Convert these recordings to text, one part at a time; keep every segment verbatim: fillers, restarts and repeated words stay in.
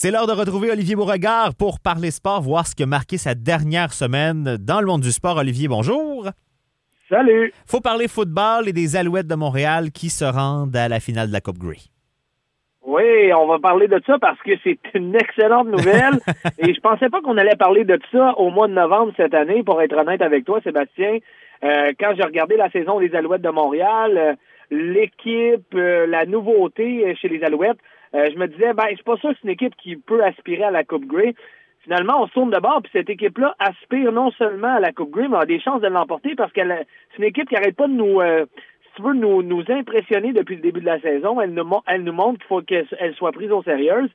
C'est l'heure de retrouver Olivier Beauregard pour parler sport, voir ce qui a marqué sa dernière semaine dans le monde du sport. Olivier, bonjour. Salut. Faut parler football et des Alouettes de Montréal qui se rendent à la finale de la Coupe Grey. Oui, on va parler de ça parce que c'est une excellente nouvelle et je pensais pas qu'on allait parler de ça au mois de novembre cette année, pour être honnête avec toi, Sébastien. Euh, quand j'ai regardé la saison des Alouettes de Montréal, euh, l'équipe, euh, la nouveauté chez les Alouettes, euh, je me disais, ben, c'est pas ça, c'est une équipe qui peut aspirer à la Coupe Grey. Finalement, on se tourne de bord, puis cette équipe-là aspire non seulement à la Coupe Grey, mais a des chances de l'emporter parce qu'elle c'est une équipe qui n'arrête pas de nous, euh, si tu veux, nous, nous impressionner depuis le début de la saison. Elle nous, elle nous montre qu'il faut qu'elle soit prise au sérieux.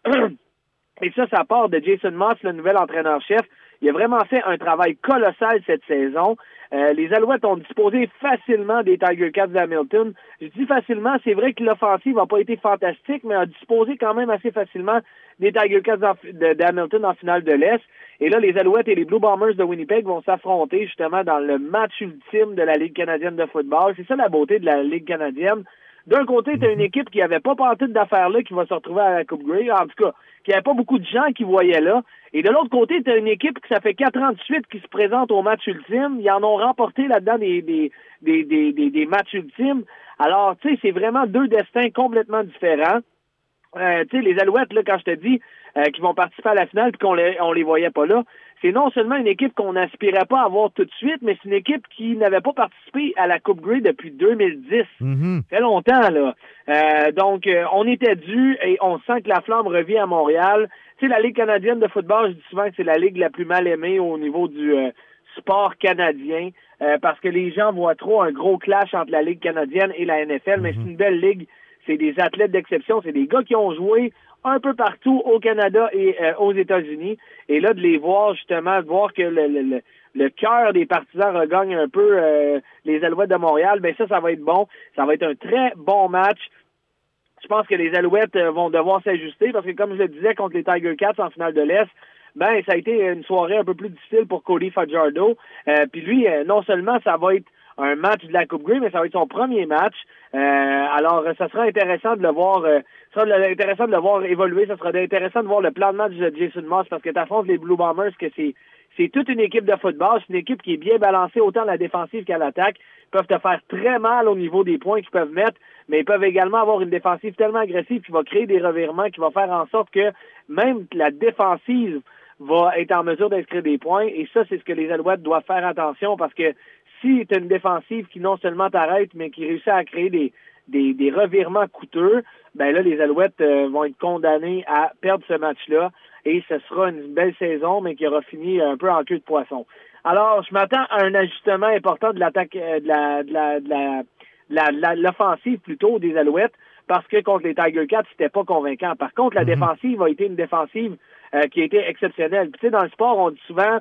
Et ça, ça part de Jason Moss, le nouvel entraîneur-chef. Il a vraiment fait un travail colossal cette saison. Euh, les Alouettes ont disposé facilement des Tiger Cats d'Hamilton. Je dis facilement, c'est vrai que l'offensive n'a pas été fantastique, mais a disposé quand même assez facilement des Tiger Cats d'Hamilton en finale de l'Est. Et là, les Alouettes et les Blue Bombers de Winnipeg vont s'affronter justement dans le match ultime de la Ligue canadienne de football. C'est ça la beauté de la Ligue canadienne. D'un côté, tu as une équipe qui n'avait pas pantoute d'affaires-là qui va se retrouver à la Coupe Grey. En tout cas, qu'il n'y avait pas beaucoup de gens qui voyaient là. Et de l'autre côté, tu as une équipe qui ça fait quatre ans de suite qui se présente au match ultime. Ils en ont remporté là-dedans des, des, des, des, des, des matchs ultimes. Alors, tu sais, c'est vraiment deux destins complètement différents. Euh, tu sais, les Alouettes, là, quand je te dis euh, qu'ils vont participer à la finale et qu'on les, on les voyait pas là, c'est non seulement une équipe qu'on n'aspirait pas à voir tout de suite, mais c'est une équipe qui n'avait pas participé à la Coupe Grey depuis deux mille dix. Mm-hmm. Ça fait longtemps, là. Euh, donc, euh, on était dû et on sent que la flamme revient à Montréal. Tu sais, la Ligue canadienne de football, je dis souvent que c'est la ligue la plus mal aimée au niveau du euh, sport canadien, euh, parce que les gens voient trop un gros clash entre la Ligue canadienne et la N F L, mm-hmm. mais c'est une belle ligue. C'est des athlètes d'exception, c'est des gars qui ont joué un peu partout au Canada et euh, aux États-Unis. Et là, de les voir, justement, de voir que le, le, le, le cœur des partisans regagne un peu euh, les Alouettes de Montréal, ben ça, ça va être bon. Ça va être un très bon match. Je pense que les Alouettes euh, vont devoir s'ajuster parce que, comme je le disais, contre les Tiger Cats en finale de l'Est, ben ça a été une soirée un peu plus difficile pour Cody Fajardo. Euh, Puis lui, euh, non seulement ça va être un match de la Coupe Grey, mais ça va être son premier match. Euh, alors, ça sera intéressant de le voir euh, ça sera intéressant de le voir évoluer. Ça sera intéressant de voir le plan de match de Jason Moss parce que t'affrontes les Blue Bombers, que c'est c'est toute une équipe de football. C'est une équipe qui est bien balancée autant à la défensive qu'à l'attaque. Ils peuvent te faire très mal au niveau des points qu'ils peuvent mettre, mais ils peuvent également avoir une défensive tellement agressive qui va créer des revirements, qui va faire en sorte que même la défensive va être en mesure d'inscrire des points. Et ça, c'est ce que les Alouettes doivent faire attention parce que si tu as une défensive qui non seulement t'arrête, mais qui réussit à créer des, des, des revirements coûteux, ben là, les Alouettes euh, vont être condamnées à perdre ce match-là. Et ce sera une belle saison, mais qui aura fini un peu en queue de poisson. Alors, je m'attends à un ajustement important de l'attaque, euh, de la, de la, de la, de la, de la, l'offensive plutôt des Alouettes, parce que contre les Tiger Cats, c'était pas convaincant. Par contre, la mm-hmm. défensive a été une défensive euh, qui a été exceptionnelle. Puis, tu sais, dans le sport, on dit souvent...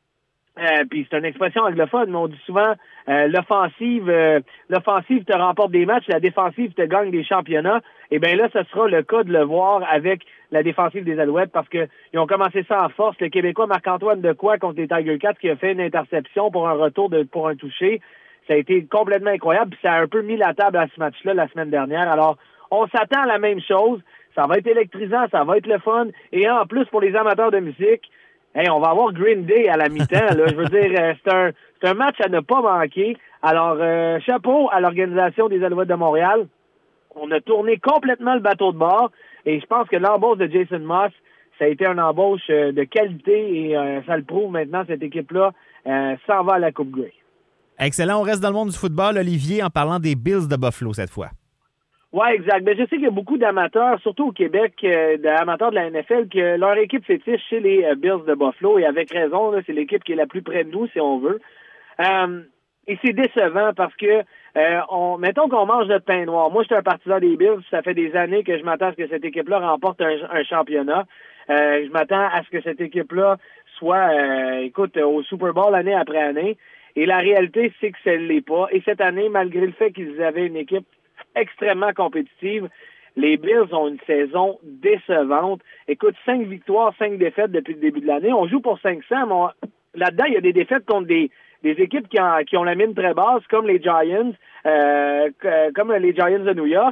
Euh, puis c'est une expression anglophone, mais on dit souvent euh, l'offensive euh, l'offensive te remporte des matchs, la défensive te gagne des championnats. Et bien là, ce sera le cas de le voir avec la défensive des Alouettes parce que ils ont commencé ça en force. Le Québécois Marc-Antoine Dequoy contre les Tiger Cats qui a fait une interception pour un retour de pour un toucher. Ça a été complètement incroyable. Puis ça a un peu mis la table à ce match-là la semaine dernière. Alors, on s'attend à la même chose. Ça va être électrisant, ça va être le fun. Et en plus, pour les amateurs de musique, hey, on va avoir Green Day à la mi-temps. Là. Je veux dire, euh, c'est un c'est un match à ne pas manquer. Alors, euh, chapeau à l'organisation des Alouettes de Montréal. On a tourné complètement le bateau de bord et je pense que l'embauche de Jason Moss, ça a été une embauche euh, de qualité et euh, ça le prouve maintenant, cette équipe-là euh, s'en va à la Coupe Grey. Excellent. On reste dans le monde du football, Olivier, en parlant des Bills de Buffalo cette fois. Oui, exact. Mais je sais qu'il y a beaucoup d'amateurs, surtout au Québec, euh, d'amateurs de la N F L, que leur équipe fétiche chez les euh, Bills de Buffalo, et avec raison, là, c'est l'équipe qui est la plus près de nous, si on veut. Euh, et c'est décevant parce que, euh, on, mettons qu'on mange notre pain noir. Moi, je suis un partisan des Bills, ça fait des années que je m'attends à ce que cette équipe-là remporte un, un championnat. Euh, je m'attends à ce que cette équipe-là soit, euh, écoute, au Super Bowl année après année. Et la réalité, c'est que ça ne l'est pas. Et cette année, malgré le fait qu'ils avaient une équipe extrêmement compétitive, les Bills ont une saison décevante. Écoute, cinq victoires, cinq défaites depuis le début de l'année. On joue pour cinq cents, mais on... là-dedans, il y a des défaites contre des, des équipes qui, en, qui ont la mine très basse, comme les Giants, euh, comme les Giants de New York.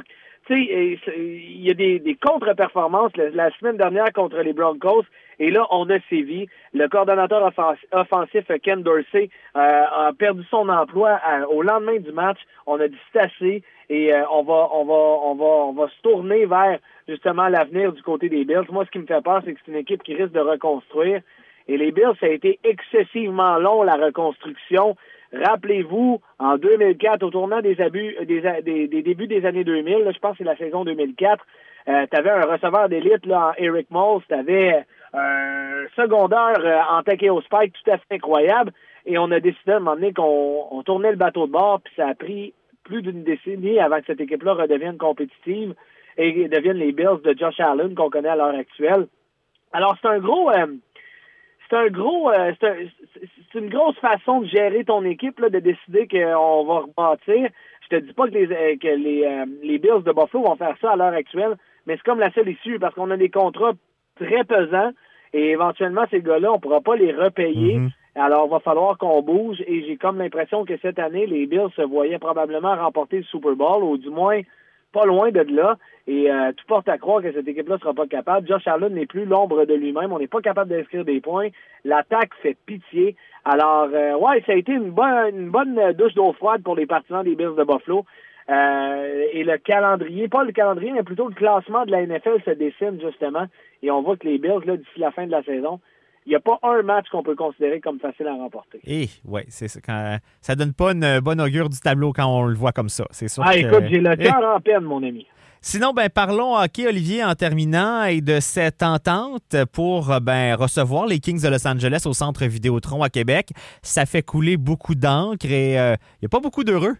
tu sais, il y a des, des contre-performances la, la semaine dernière contre les Broncos, et là, on a sévi. Le coordonnateur offensif, offensif Ken Dorsey, euh, a perdu son emploi à, au lendemain du match. On a dit c'est assez, et euh, on va, on va, on va, on va se tourner vers justement l'avenir du côté des Bills. Moi, ce qui me fait peur, c'est que c'est une équipe qui risque de reconstruire. Et les Bills, ça a été excessivement long, la reconstruction. Rappelez-vous, en deux mille quatre, au tournant des abus, des, des, des débuts des années deux mille, là, je pense que c'est la saison deux mille quatre, euh, tu avais un receveur d'élite là, en Eric Moulds, tu avais un secondaire euh, en Takeo Spike tout à fait incroyable, et on a décidé à un moment donné qu'on on tournait le bateau de bord, puis ça a pris plus d'une décennie avant que cette équipe-là redevienne compétitive et devienne les Bills de Josh Allen qu'on connaît à l'heure actuelle. Alors, c'est un gros... Euh, C'est un gros, euh, c'est, un, c'est une grosse façon de gérer ton équipe, là, de décider qu'on va rebâtir. Je te dis pas que les euh, que les, euh, les Bills de Buffalo vont faire ça à l'heure actuelle, mais c'est comme la seule issue parce qu'on a des contrats très pesants et éventuellement ces gars-là, on pourra pas les repayer. Mm-hmm. Alors, il va falloir qu'on bouge et j'ai comme l'impression que cette année, les Bills se voyaient probablement remporter le Super Bowl, ou du moins pas loin de là, et euh, tout porte à croire que cette équipe-là ne sera pas capable. Josh Allen n'est plus l'ombre de lui-même, on n'est pas capable d'inscrire des points, l'attaque fait pitié. Alors, euh, ouais, ça a été une bonne, une bonne douche d'eau froide pour les partisans des Bills de Buffalo, euh, et le calendrier, pas le calendrier, mais plutôt le classement de la N F L se dessine justement, et on voit que les Bills, là, d'ici la fin de la saison, il n'y a pas un match qu'on peut considérer comme facile à remporter. Et oui, c'est ça. Quand, ça donne pas une bonne augure du tableau quand on le voit comme ça. C'est sûr. Ah, que... écoute, j'ai le cœur eh. en peine, mon ami. Sinon, ben parlons hockey, Olivier, en terminant, et de cette entente pour ben recevoir les Kings de Los Angeles au Centre Vidéotron à Québec. Ça fait couler beaucoup d'encre et il euh, n'y a pas beaucoup d'heureux.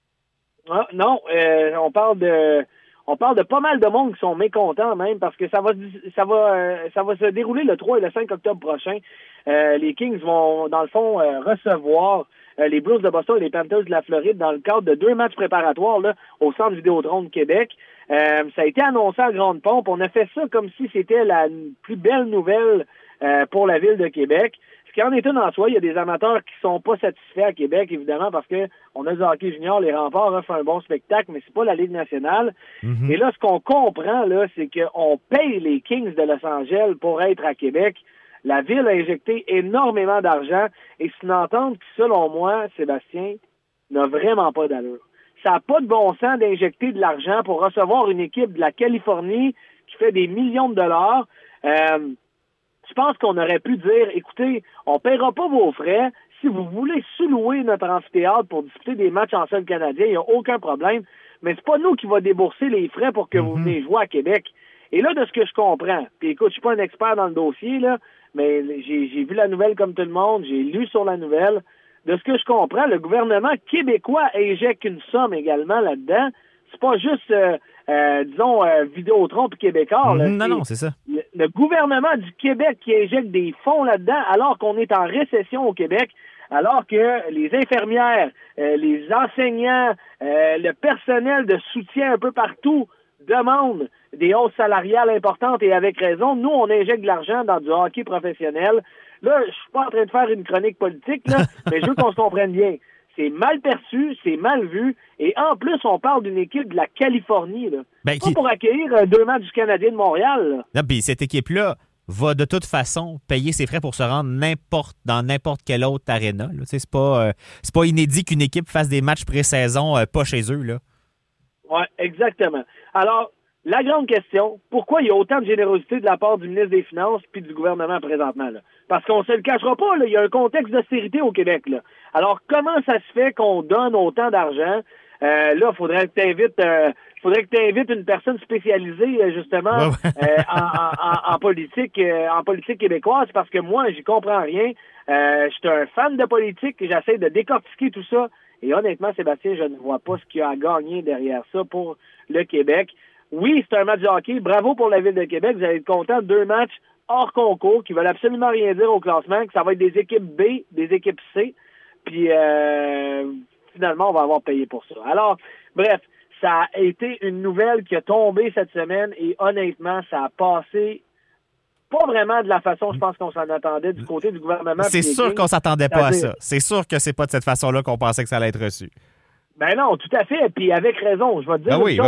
Ah, non, euh, on parle de... On parle de pas mal de monde qui sont mécontents même parce que ça va ça va euh, ça va se dérouler le trois et le cinq octobre prochain. Euh, les Kings vont dans le fond euh, recevoir euh, les Blues de Boston et les Panthers de la Floride dans le cadre de deux matchs préparatoires là au Centre Vidéotron de Québec. Euh, ça a été annoncé en grande pompe. On a fait ça comme si c'était la plus belle nouvelle euh, pour la ville de Québec. Ce qui en est une en soi, il y a des amateurs qui sont pas satisfaits à Québec, évidemment, parce que on a du hockey junior, les Remparts offrent un bon spectacle, mais c'est pas la Ligue nationale. Mm-hmm. Et là, ce qu'on comprend, là, c'est qu'on paye les Kings de Los Angeles pour être à Québec. La ville a injecté énormément d'argent, et c'est une entente qui, selon moi, Sébastien, n'a vraiment pas d'allure. Ça n'a pas de bon sens d'injecter de l'argent pour recevoir une équipe de la Californie qui fait des millions de dollars. Euh, Je pense qu'on aurait pu dire, écoutez, on ne paiera pas vos frais. Si vous voulez sous-louer notre amphithéâtre pour disputer des matchs en sol canadien, il n'y a aucun problème. Mais c'est pas nous qui va débourser les frais pour que mm-hmm. vous venez jouer à Québec. Et là, de ce que je comprends, puis écoute, je suis pas un expert dans le dossier, là, mais j'ai, j'ai vu la nouvelle comme tout le monde, j'ai lu sur la nouvelle. De ce que je comprends, le gouvernement québécois injecte une somme également là-dedans. C'est pas juste... Euh, Euh, disons, euh, Vidéotron puis Québécois. Là, non, non, c'est ça. Le, le gouvernement du Québec qui injecte des fonds là-dedans alors qu'on est en récession au Québec, alors que les infirmières, euh, les enseignants, euh, le personnel de soutien un peu partout demandent des hausses salariales importantes et avec raison. Nous, on injecte de l'argent dans du hockey professionnel. Là, je suis pas en train de faire une chronique politique, là, mais je veux qu'on se comprenne bien. C'est mal perçu, c'est mal vu, et en plus, on parle d'une équipe de la Californie, là. Ben, pas qui... pour accueillir euh, deux matchs du Canadien de Montréal, là. Non, puis cette équipe-là va de toute façon payer ses frais pour se rendre n'importe dans n'importe quelle autre aréna. Là. C'est pas, euh, c'est pas inédit qu'une équipe fasse des matchs pré-saison euh, pas chez eux, là. Oui, exactement. Alors, la grande question, pourquoi il y a autant de générosité de la part du ministre des Finances puis du gouvernement présentement, là? Parce qu'on se le cachera pas, là, il y a un contexte d'austérité au Québec, là. Alors, comment ça se fait qu'on donne autant d'argent? Euh, là, faudrait que tu invites euh, faudrait que tu invites une personne spécialisée, euh, justement, ouais, ouais. euh, en, en, en politique euh, en politique québécoise, parce que moi, j'y comprends rien. Euh, je suis un fan de politique, j'essaie de décortiquer tout ça. Et honnêtement, Sébastien, je ne vois pas ce qu'il y a à gagner derrière ça pour le Québec. Oui, c'est un match de hockey. Bravo pour la Ville de Québec. Vous allez être content de deux matchs hors concours qui veulent absolument rien dire au classement, que ça va être des équipes B, des équipes C. Puis, euh, finalement, on va avoir payé pour ça. Alors, bref, ça a été une nouvelle qui a tombé cette semaine et honnêtement, ça a passé pas vraiment de la façon, je pense, qu'on s'en attendait du côté du gouvernement. C'est sûr qu'on s'attendait pas à ça. C'est sûr que c'est pas de cette façon-là qu'on pensait que ça allait être reçu. Ben non, tout à fait. Puis avec raison, je vais te dire. Ben oui, ben oui.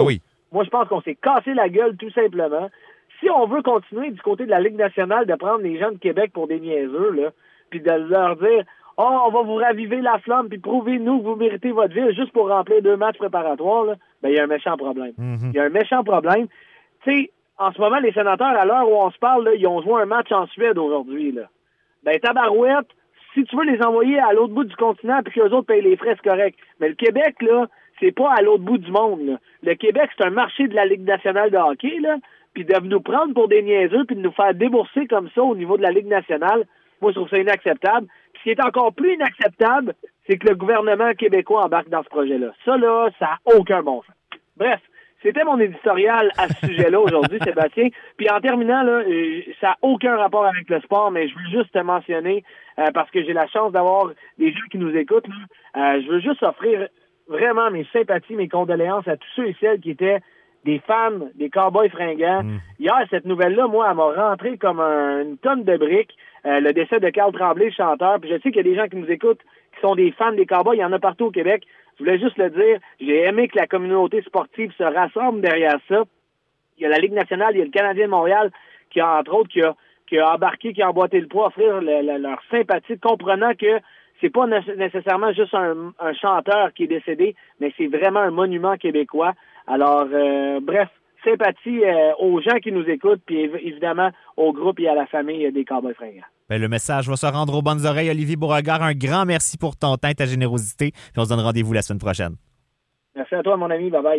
Moi, je pense qu'on s'est cassé la gueule tout simplement. Si on veut continuer du côté de la Ligue nationale de prendre les gens de Québec pour des niaiseux, là, puis de leur dire « Oh, on va vous raviver la flamme, puis prouvez-nous que vous méritez votre ville juste pour remplir deux matchs préparatoires », là, ben il y a un méchant problème. Il mm-hmm. y a un méchant problème. Tu sais, en ce moment, les sénateurs, à l'heure où on se parle, là, ils ont joué un match en Suède aujourd'hui. Là. Ben, tabarouette, si tu veux les envoyer à l'autre bout du continent puis qu'eux autres payent les frais, c'est correct. Mais le Québec, là, c'est pas à l'autre bout du monde. Là. Le Québec, c'est un marché de la Ligue nationale de hockey, là, puis de nous prendre pour des niaiseux puis de nous faire débourser comme ça au niveau de la Ligue nationale, moi, je trouve ça inacceptable. Puis ce qui est encore plus inacceptable, c'est que le gouvernement québécois embarque dans ce projet-là. Ça, là, ça n'a aucun bon sens. Bref, c'était mon éditorial à ce sujet-là aujourd'hui, Sébastien. Puis en terminant, là, euh, ça n'a aucun rapport avec le sport, mais je veux juste te mentionner, euh, parce que j'ai la chance d'avoir des gens qui nous écoutent, là, euh, je veux juste offrir vraiment mes sympathies, mes condoléances à tous ceux et celles qui étaient des fans des Cowboys fringants. Mmh. Hier, cette nouvelle-là, moi, elle m'a rentré comme un, une tonne de briques. Euh, le décès de Carl Tremblay, le chanteur. Puis je sais qu'il y a des gens qui nous écoutent qui sont des fans des Cowboys. Il y en a partout au Québec. Je voulais juste le dire. J'ai aimé que la communauté sportive se rassemble derrière ça. Il y a la Ligue nationale, il y a le Canadien de Montréal qui a, entre autres, qui a, qui a embarqué, qui a emboîté le poids, offrir le, le, leur sympathie, comprenant que c'est pas nécessairement juste un, un chanteur qui est décédé, mais c'est vraiment un monument québécois. Alors, euh, bref, sympathie euh, aux gens qui nous écoutent, puis évidemment au groupe et à la famille des Cowboys fringants. Ben, le message va se rendre aux bonnes oreilles. Olivier Beauregard, un grand merci pour ton temps et ta générosité. Puis on se donne rendez-vous la semaine prochaine. Merci à toi, mon ami. Bye-bye.